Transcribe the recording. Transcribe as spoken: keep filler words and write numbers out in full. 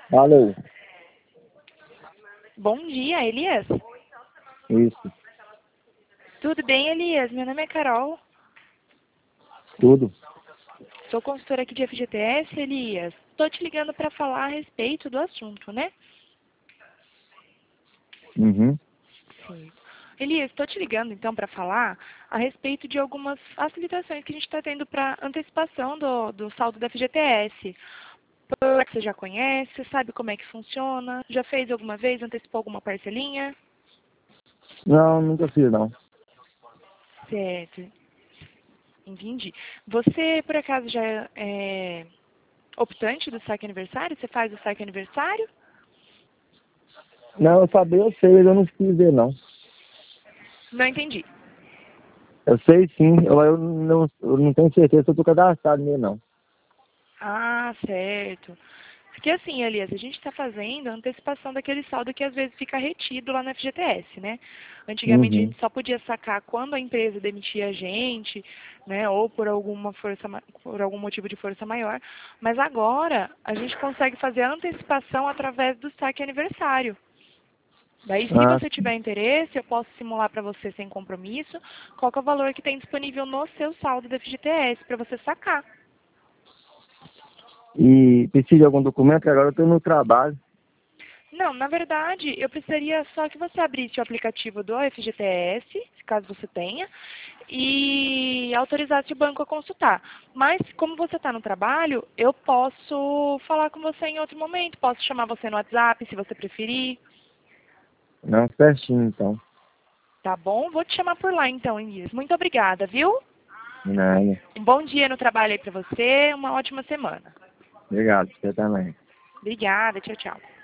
Alô, Bom dia, Elias. isso, Tudo bem, Elias? Meu nome é Carol. tudo. Sou consultora aqui de F G T S, Elias. Estou te ligando para falar a respeito do assunto, né? Uhum. Sim. Elias, estou te ligando então para falar a respeito de algumas facilitações que a gente está tendo para antecipação do, do saldo da F G T S. Que você já conhece, sabe como é que funciona? Já fez alguma vez, antecipou alguma parcelinha? Não, nunca fiz, não. Certo, entendi. Você, por acaso, já é optante do saque aniversário? Você faz o saque aniversário? Não, eu sabia, eu sei, mas eu não quis ver, não. Não entendi. Eu sei sim, eu, eu, não, eu não tenho certeza se eu tô cadastrado nele, não. Ah, certo. Porque assim, Elias, a gente está fazendo a antecipação daquele saldo que às vezes fica retido lá na F G T S, né? Antigamente a Uhum. gente só podia sacar quando a empresa demitia a gente, né? Ou por alguma força, ma- por algum motivo de força maior. Mas agora a gente consegue fazer a antecipação através do saque aniversário. Daí, se Ah, você tiver interesse, eu posso simular para você sem compromisso qual que é o valor que tem disponível no seu saldo da F G T S para você sacar. e precisa de algum documento, que agora eu tô no trabalho. Não, na verdade, eu precisaria só que você abrisse o aplicativo do F G T S, caso você tenha, e autorizasse o banco a consultar. Mas, como você está no trabalho, eu posso falar com você em outro momento. Posso chamar você no WhatsApp, se você preferir. Não, certinho, então. Tá bom? Vou te chamar por lá, então, Inês. Muito obrigada, viu? Nada. Um bom dia no trabalho aí para você, uma ótima semana. Obrigado, você também. Obrigada, tchau, tchau.